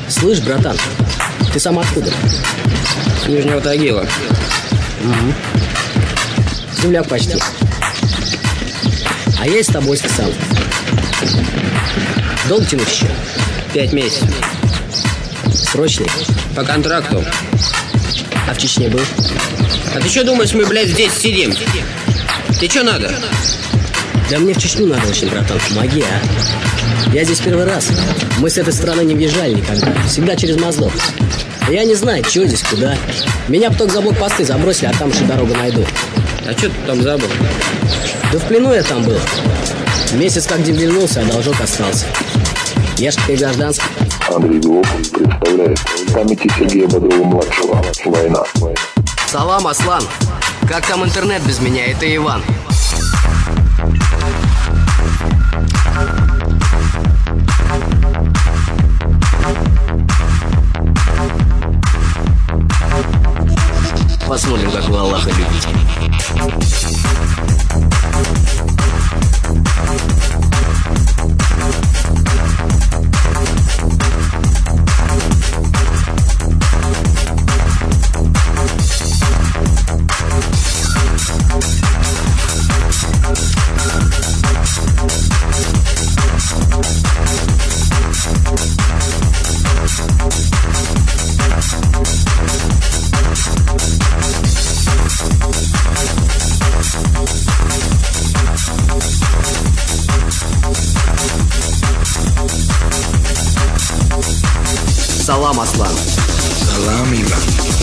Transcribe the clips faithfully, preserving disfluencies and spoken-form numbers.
Слышь, братан, ты сам откуда? С Нижнего Тагила. Угу. Земляк почти. А я и с тобой списал. Долго тянуть еще? Пять месяцев. Срочный? По контракту. А в Чечне был? А ты что думаешь, мы, блядь, здесь сидим? Тебе что надо? Да мне в Чечню надо очень, братан, помоги, а. Я здесь первый раз. Мы с этой стороны не въезжали никогда. Всегда через Моздок. Я не знаю, что здесь, куда. Меня потом за блокпосты забросили, а там еще дорогу найду. А что ты там забыл? Да в плену я там был. Месяц как день вернулся, а должок остался. Я ж теперь гражданский. Андрей Белов представляет памяти Сергея Бодрова-младшего. Война. Салам, Аслан. Как там интернет без меня? Это Иван. Посмотрим, как вы Аллаха любите. Салам, Аслан. Салам, Иван.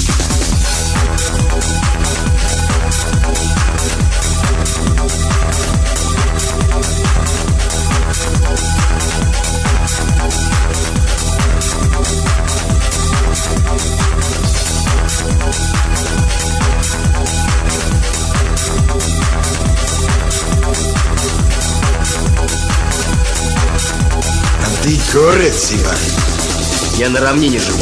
А ты горец, Иван. Я на равнине живу.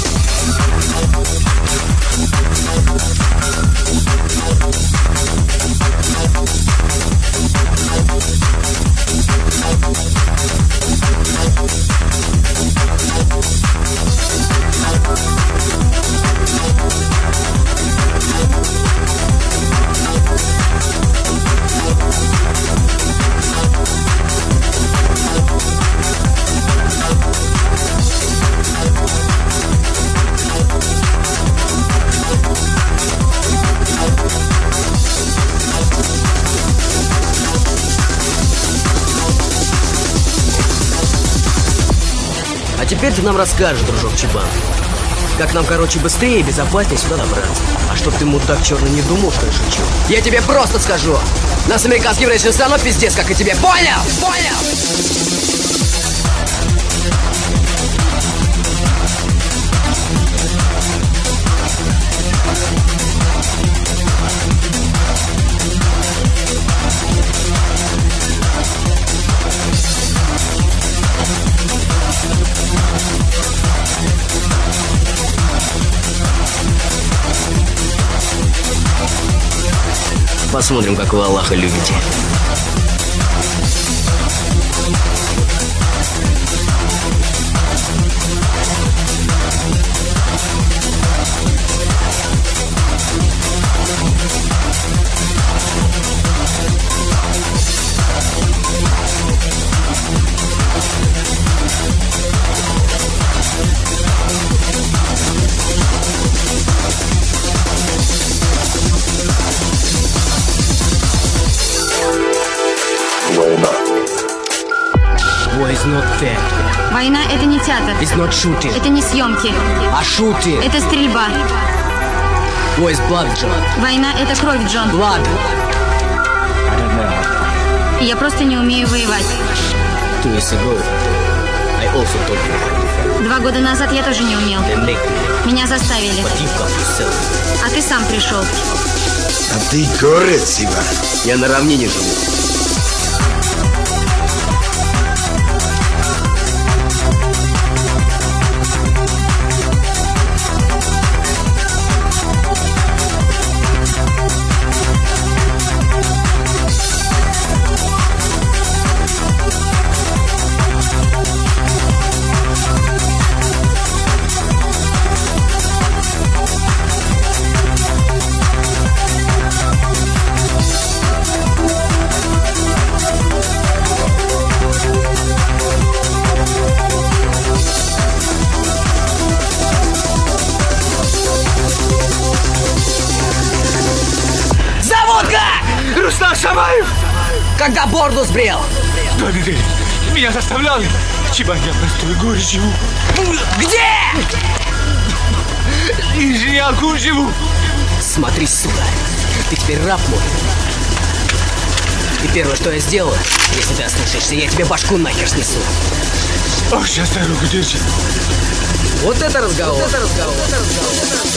А теперь ты нам расскажешь, дружок Чебан, как нам, короче, быстрее и безопаснее сюда добраться. А чтоб ты, мудак черный, не думал, что я шучу. Я тебе просто скажу. Нас американским рейсом все равно пиздец, как и тебе. Понял? Понял? Посмотрим, как вы Аллаха любите. War is not fair. Война — это не театр. It's not shooting. Это не съемки. А shooting. Это стрельба. War is blood, John. Война — это кровь, Джон. Blood. Я просто не умею воевать. Two years ago, I also taught you. Два года назад я тоже не умел. They make me. Меня заставили. But you've got yourself. А ты сам пришел. А ты горец, Иван. Я на равнине живу. когда бороду сбрил? Две недели. Меня заставляли. Чебан, я простой горе живу. Где? Нижний Алкун живу. Смотри сюда. Ты теперь раб мой. И первое, что я сделаю, если ты ослушаешься, я тебе башку нахер снесу. Ох, сейчас дорогу держи. Вот это разговор. Вот это разговор. Вот это разговор.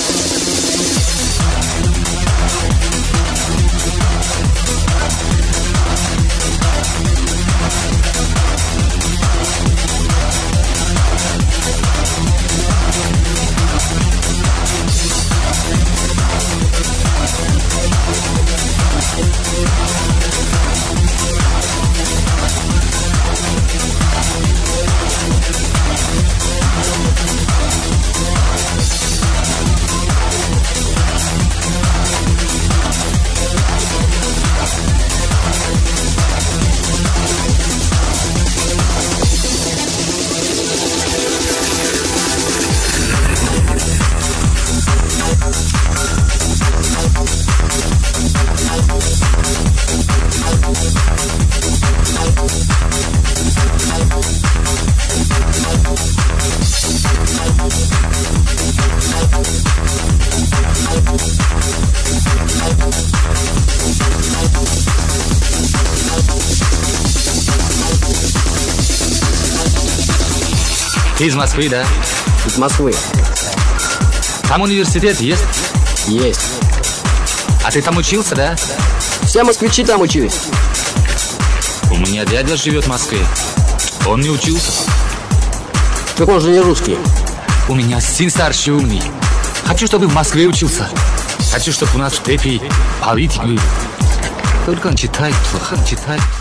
Ты из Москвы, да? Из Москвы. Там университет есть? Есть. А ты там учился, да? Все москвичи там учились. У меня дядя живет в Москве. Он не учился. Так он же не русский. У меня сын старший умный. Хочу, чтобы в Москве учился. Хочу, чтобы у нас в степи политик был. Только он читает плохо, читает.